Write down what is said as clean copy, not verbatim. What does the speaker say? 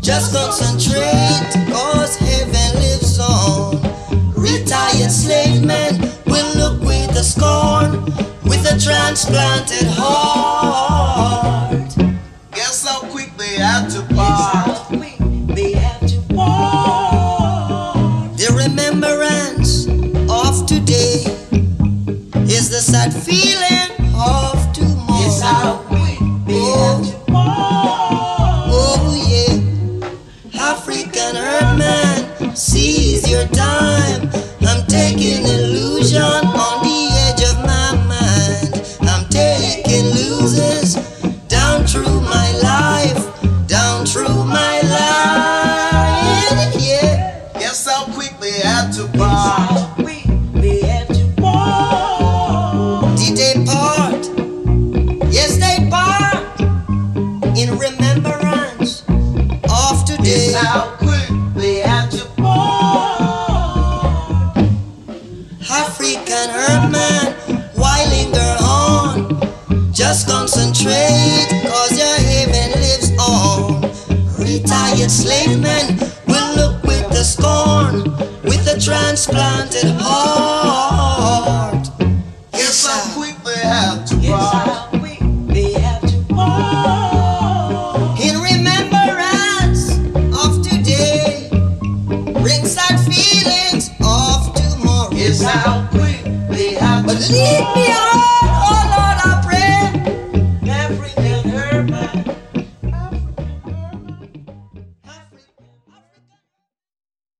Just concentrate, cause heaven lives on. Retired slave men will look with a scorn, with a transplanted heart. Guess how quick they had to part. The remembrance of today is the sad feeling of tomorrow. Guess how quick they had to Oh yeah, African Earthman, seize your time. I'm taking illusion on the edge of my mind. I'm taking losers down through my life, down through my life. Yeah. Guess how quick they had to part. Did they part? Yes, they part in remembrance of today. Guess how quick they had to part. African Earthman, why linger on? Just concentrate, cause your heaven lives on. Retired slave men will look with the scorn, with a transplanted heart. Guess how quick they had to part. In remembrance of today, bring sad feelings of tomorrow. Guess how quick they had But to lead me on.